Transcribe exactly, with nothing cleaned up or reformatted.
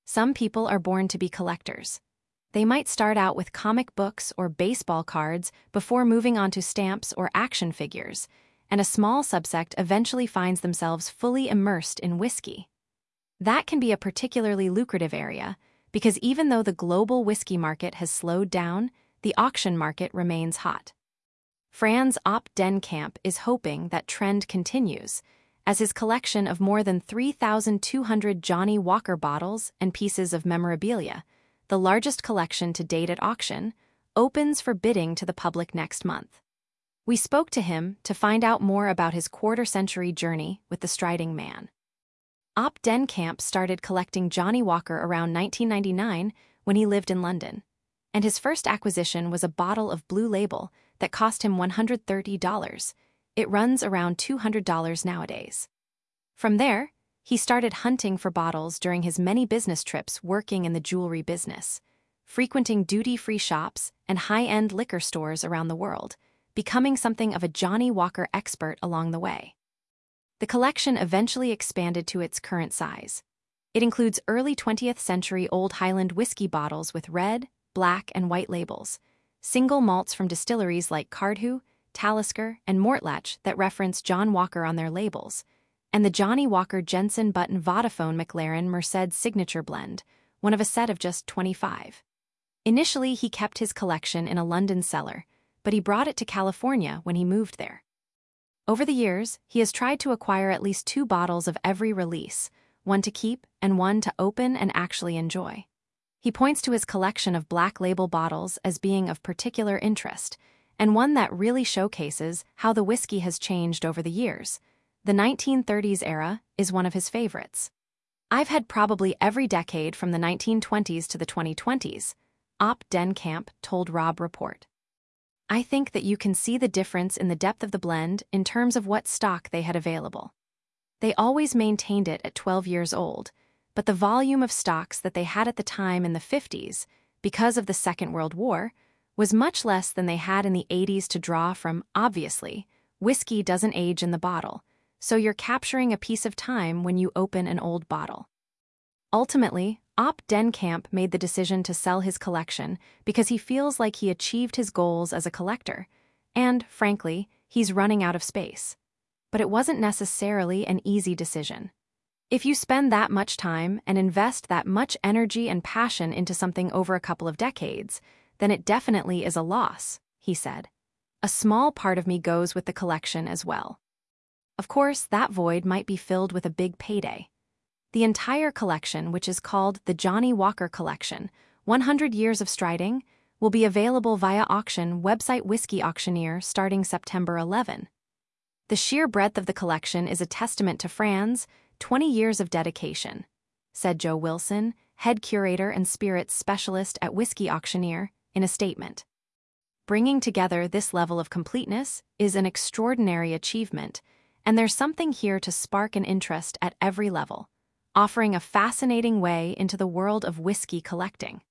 Some people are born to be collectors. They might start out with comic books or baseball cards before moving on to stamps or action figures, and a small subsect eventually finds themselves fully immersed in whiskey. That can be a particularly lucrative area, because even though the global whiskey market has slowed down, the auction market remains hot. Frans op den Kamp is hoping that trend continues, as his collection of more than three thousand two hundred Johnnie Walker bottles and pieces of memorabilia, the largest collection to date at auction, opens for bidding to the public next month. We spoke to him to find out more about his quarter-century journey with the Striding Man. Op den Kamp started collecting Johnnie Walker around nineteen ninety-nine when he lived in London, and his first acquisition was a bottle of Blue Label that cost him one hundred thirty dollars. It runs around two hundred dollars nowadays. From there, he started hunting for bottles during his many business trips working in the jewelry business, frequenting duty-free shops and high-end liquor stores around the world, becoming something of a Johnnie Walker expert along the way. The collection eventually expanded to its current size. It includes early twentieth century Old Highland whiskey bottles with red, black, and white labels, single malts from distilleries like Cardhu, Talisker, and Mortlach that reference John Walker on their labels, and the Johnnie Walker Jensen Button Vodafone McLaren Merced Signature Blend, one of a set of just twenty-five. Initially, he kept his collection in a London cellar, but he brought it to California when he moved there. Over the years, he has tried to acquire at least two bottles of every release, one to keep and one to open and actually enjoy. He points to his collection of Black Label bottles as being of particular interest, and one that really showcases how the whiskey has changed over the years. The nineteen thirties era is one of his favorites. "I've had probably every decade from the nineteen twenties to the twenty twenties, Op den Kamp told Robb Report. I think that you can see the difference in the depth of the blend in terms of what stock they had available. They always maintained it at twelve years old, but the volume of stocks that they had at the time in the fifties, because of the Second World War, was much less than they had in the eighties to draw from. Obviously, whiskey doesn't age in the bottle, so you're capturing a piece of time when you open an old bottle." Ultimately, Op den Kamp made the decision to sell his collection because he feels like he achieved his goals as a collector, and, frankly, he's running out of space. But it wasn't necessarily an easy decision. If you spend that much time and invest that much energy and passion into something over a couple of decades, then it definitely is a loss, he said. A small part of me goes with the collection as well. Of course, that void might be filled with a big payday. The entire collection, which is called the Johnnie Walker Collection, one hundred Years of Striding, will be available via auction website Whiskey Auctioneer starting September eleventh. The sheer breadth of the collection is a testament to Frans' twenty years of dedication, said Joe Wilson, head curator and spirits specialist at Whiskey Auctioneer, in a statement. Bringing together this level of completeness is an extraordinary achievement, and there's something here to spark an interest at every level, offering a fascinating way into the world of whiskey collecting.